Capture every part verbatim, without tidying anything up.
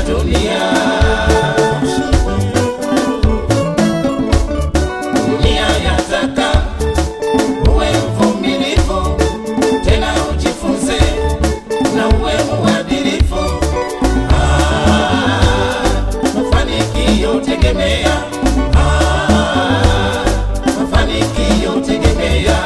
dunia. Dunia yataka uwe mvumilivu, tena ujifunze na uwe mwadilifu. Ah, mafanikio tegemea, ah, mafanikio tegemea.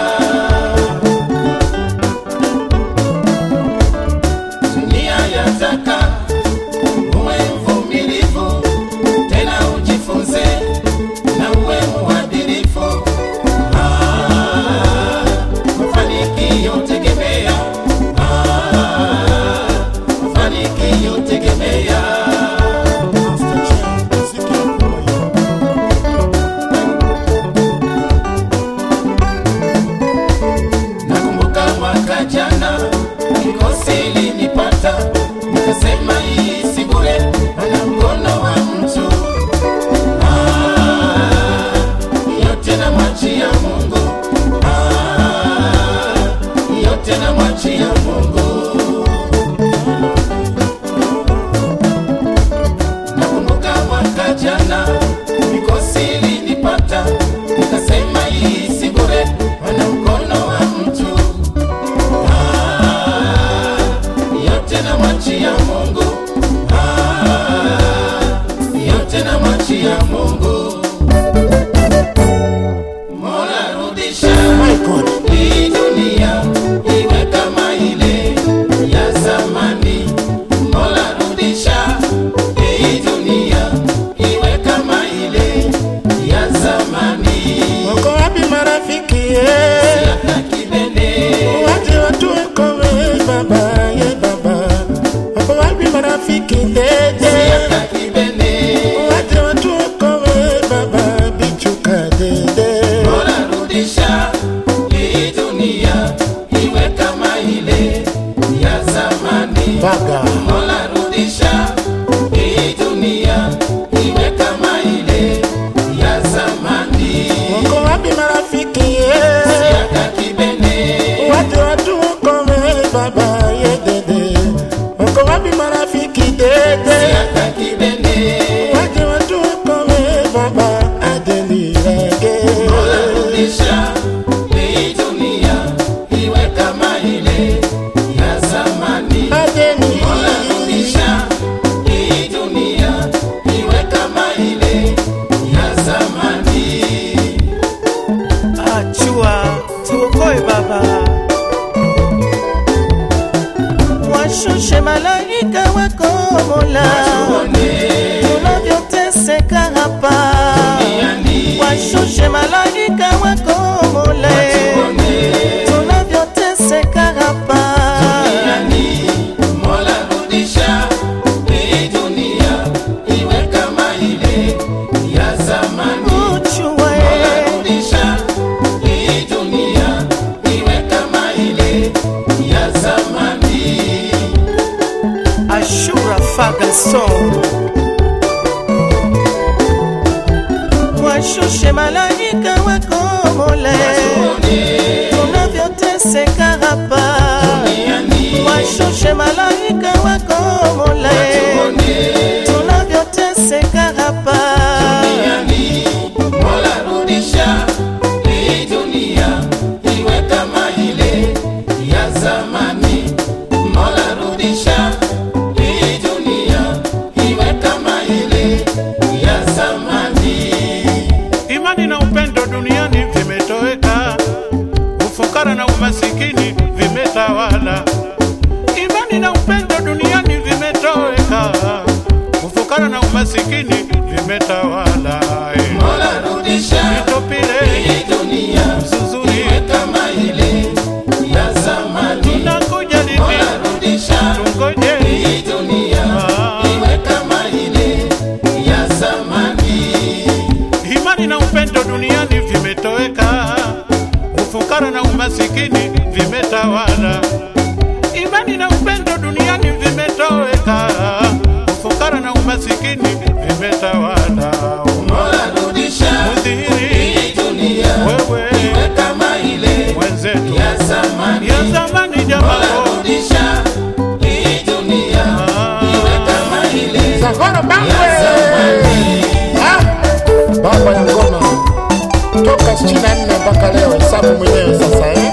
Dunia yataka uwe mvumilivu, tena ujifunze na uwe mwadilifu. Ah, mafanikio tegemea, ah, mafanikio tegemea. Nakumbuka mwaka jana mikosi ilinipata, nikasema hii si bure, ana mkono wa mtu. Ah, yote namwachia Mungu, ah, yote namwachia Mungu. Nakumbuka mwaka jana mikosi ilinipata, nikasema hii si bure, ana mkono wa mtu. Ah, yote namwachia Mungu, ah, yote namwachia Mungu. Mola rudisha hii dunia iwe kama ile ya zamani. Mola rudisha hii dunia iwe kama ile ya zamani. Wako wapi marafiki ye? Siaka kibende, Waje watu wako we baba ye baba. Wako wapi marafiki dede? siaka kibende. Waje watu wako we baba bichuka dede. Mola rudisha hii dunia iwe kama ile ya zamani. Baga. Mola rudisha hii dunia iwe kama ile ya zamani. Wako wapi marafiki ye? Siaka kibende, Waje watu wako we baba ye dede. Wako wapi marafiki dede? siaka kibende. Waje watu wako we baba adeli rege. Mola rudisha hii dunia iwe kama ile ya zamani. Adeli. Mola rudisha hii dunia iwe kama ile ya zamani. Achua tuokoe baba, washushe malaika wako Mola, tunavyoteseka hapa. Washushe malaika wako Mola, tunavyoteseka hapa. Mola rudisha hii dunia iwe kama ile ya zamani. Uchua Mola eh, rudisha hii dunia iwe kama ile ya zamani. Ashura Fagason, washushe malaika wako Mola, tunavyoteseka hapa. Washushe malaika wako Mola, tunavyoteseka hapa. Mola rudisha hii dunia iwe kama ile ya zamani. Mola rudisha hii dunia iwe kama ile ya zamani. Imani na upendo duniani vimetoweka, ufukara na umasikini vimetawala. Imani na upendo duniani vimetoweka, ufukara na umasikini vimetawala. Mola rudisha Itopile hii dunia Mzuzuri iwe kama ile ya zamani. tunakuja lini? Mola rudisha Tungoje hii dunia iwe kama ile ya zamani. imani na upendo duniani vimetoweka, ufukara na umasikini vimetawala. Imani na upendo duniani vimetoweka, ufukara na umasikini vimetawala. Mola rudisha Mudhiri hii dunia wewe iwe kama ile mwenzetu ya zamani. ya zamani, Mola jamaa rudisha hii dunia iwe kama ile Zahoro Bangwe. ya zamani. Ah, baba ya ngoma toka sitini na nne mpaka leo, hesabu mwenyewe sasa eh.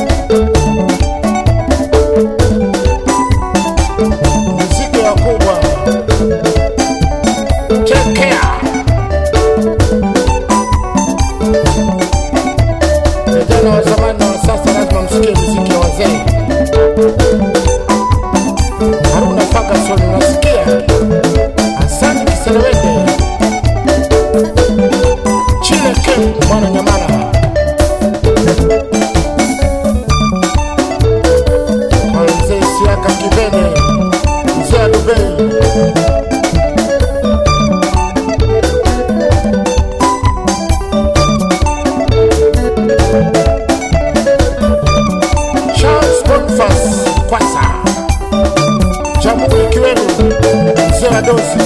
Muziki wakubwa chekea. Vijana wa zamani na wa sasa lazima msikie muziki wa wazee. Haruna Ferguson unasikia? Asante Kiselewende. Chile Kem mwana Nyamala. Mzee Siaka Kibene, Mzee Adubei. Charles Bonfas Kwasa, Jamhuri Kiwelu, Mzee Wadosi.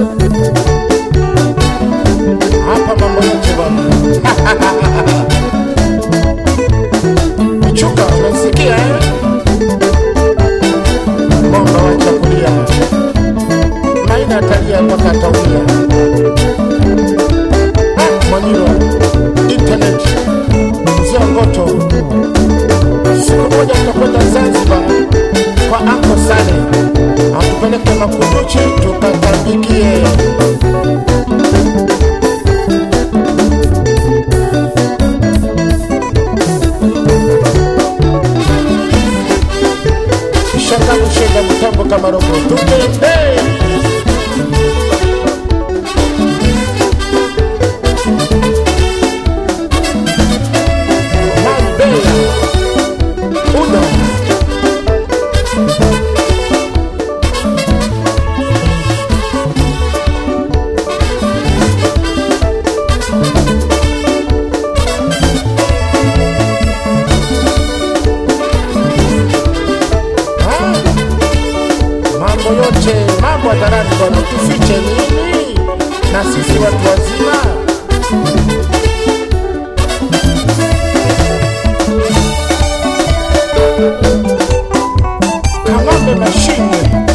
Hapa mambo yote bwana. Michuka unasikia eh? Mwamba wacha kulia, maina atalia mpaka ataulia. Ah, Mwanyiro internet Mzee Ngoto. Siku moja tutakwenda Zanzibar kwa Anko Sale, atupeleke Makunduchi tukatambikie. Shaka kushega mtambo kama robo tukende. Mambea Uno mambo yote, mambo hadharani bwana, tufiche nini? Na sisi watu wazima. Kamambe mashine.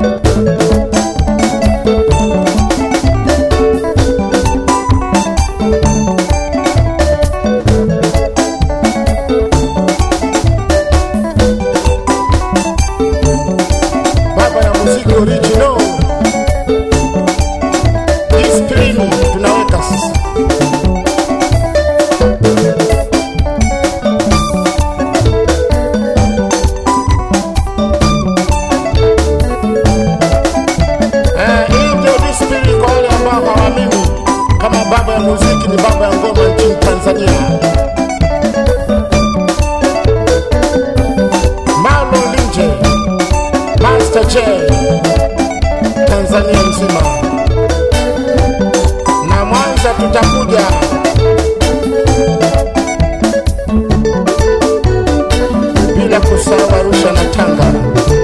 Baba ya muziki original. Discipline tunaweka sisi. Eh, hii ndio discipline kwa wale ambao hawaamini kama baba ya muziki ni baba ya ngoma nchini Tanzania. Malo Linje, Master J, Tanzania nzima na Mwanza tutakuja. Bila kusahau Arusha na Tanga.